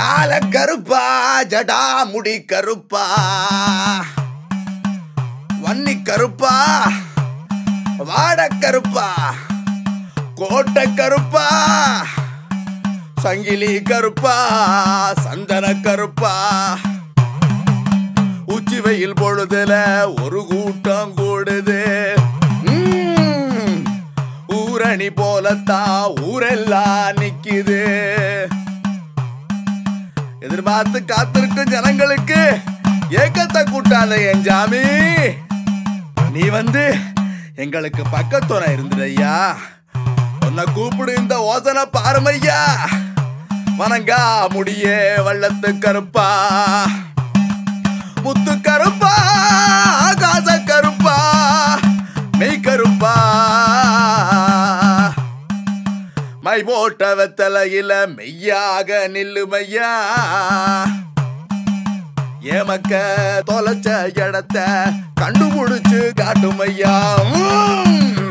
கால கருப்பா ஜடா முடி கருப்பா வன்னி கருப்பா வாட கருப்பா கோட்டை கருப்பா சங்கிலி கருப்பா சந்தன கருப்பா உச்சி வெயில் பொழுதுல ஒரு கூட்டம் கூடுது ஊரணி போலத்தான் ஊரெல்லாம் நிக்குது. எதிர்பார்த்து காத்திருக்கும் ஜனங்களுக்கு ஏக்கத்தை கூட்டாத என் ஜாமி. நீ வந்து எங்களுக்கு பக்கத்துணை இருந்துடையா. உன்னை கூப்பிடு இந்த ஓசனை பாருமையா. வணங்கா முடியே வள்ளத்து கருப்பா முத்து கருப்பா ஆகாச கருப்பா மெய் கருப்பா மை போட்ட வெத்தலையில மெய்யாக நில்லுமையா. ஏமக்க தொலைச்ச இடத்த கண்டுபிடிச்சு காட்டுமையா.